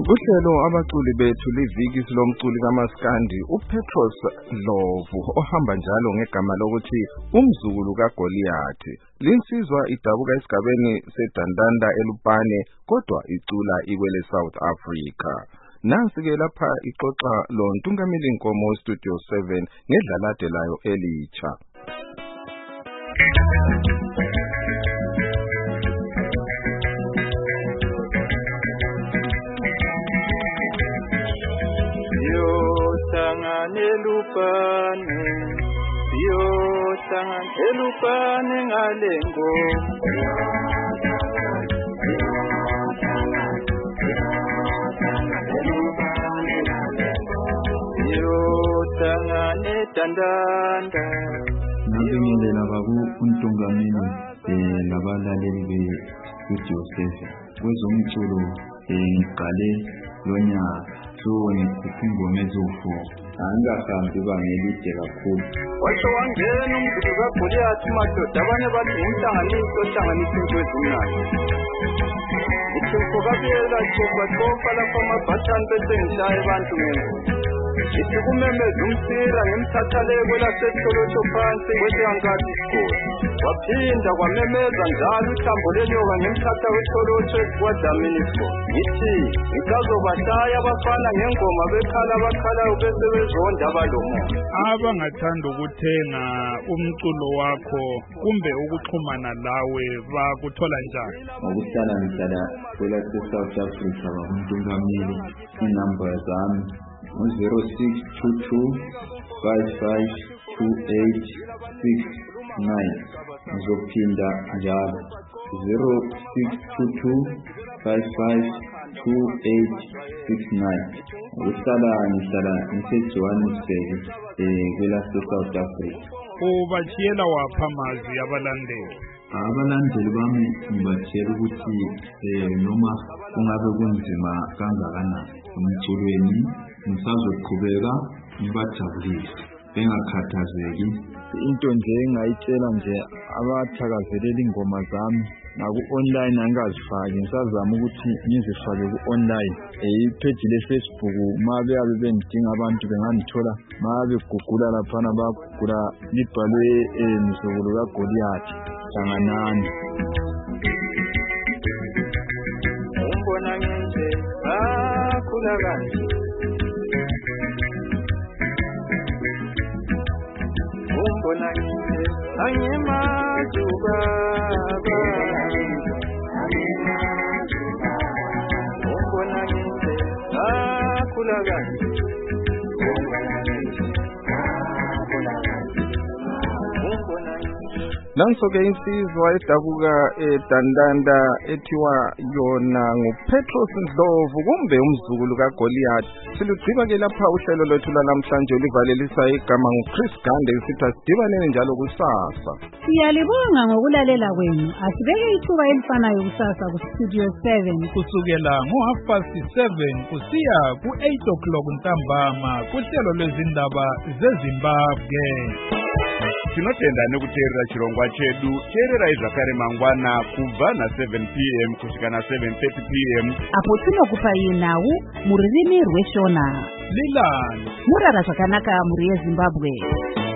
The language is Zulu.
Uhlelo abaculi bethu liviki lomculi kaMaskandi uPetros Ndlovu ohamba njalo ngegama lokuthi umzukulu kaGoliathi. Linsizwa idabuka esigabeni seDandanda eLupane kodwa icula ikwele South Africa. Nansi ke lapha ixoxa lo Ntungamili Nkomo Studio 7 ngedlalade layo elitsha. Elupane ngalengo yotangane Dandanda nabingelela baku Ntungamili labalaleli be-Studio 7 kwezomculo ngiqale lonyaka ngiphethe ingoma eziwu-4 angahambi bangelide kakhulu washo wangena umzukulu kaGoliathi madoda abanye bathi ngumhlanganiso ohlanganisa into ezimnandi ukubabiyela chofa lapha amabhathani bese ngishaya abantu ngengubo ithi kumemeza umsira ngemthathaleko lasetholotho phansi kwethe yankathi isigodi waphinda kwamemeza njalo uthambo lenyoka ngemthatha wetholotho kwadamini isigodi ngithi ngikazobataya abafana ngengoma bekhala abakhalayo bese bezonda abalomo abangathanda ukuthenga umculo wakho kumbe ukuxhumana lawe bakuthola njani ngokuhlala kwela South Africa bakuntungamili inamba zami 0622 552869 ngizophinda njalo 0622 552869 ngihlala ngiseJohannesburg kwela South Africa. Ubachiyela wapha amazwi abalandeli bami ngibatshela ukuthi noma kungabe kunzima kangakanani umculweni ngisazoqhubeka ngibajabulise bengakhathazeki. Into nje engayitshela nje abathakazelela ingoma zami naku-online angazifaki ngisazama ukuthi ngizifake ku-online ipage le-Facebook mabe yabe bengidinga abantu bengangithola mabe gugula laphana bagugula libhalwe mzukulu kaGoliathi hlanganani umbona nje akhula kanje umbona nje angemazuba umbona nje akhula kanje Nanso-ke insizwa edabuka eDandanda ethiwa yona nguPetros Ndlovu kumbe umzukulu kaGoliathi. Silugciba-ke lapha uhlelo lwethu lanamhlanje olivalelisa igama nguChris Gande sithi asidibaneni njalo kusasa. Siyalibonga ngokulalela kwenu. Asibeke ithuba elifanayo kusasa ku-Studio 7 kusukela ngo7:30 kusiya ku8 o'clock ntambama kuhlelo lwezindaba zeZimbabwe. Tinotenda nekuteerera chirongwa chedu teerera izvakare mangwana kubva na7 p.m. kusvika na7:30 p.m. apo tinokupai nhau mururimi rweShona. Lilani murara zvakanaka muri yeZimbabwe.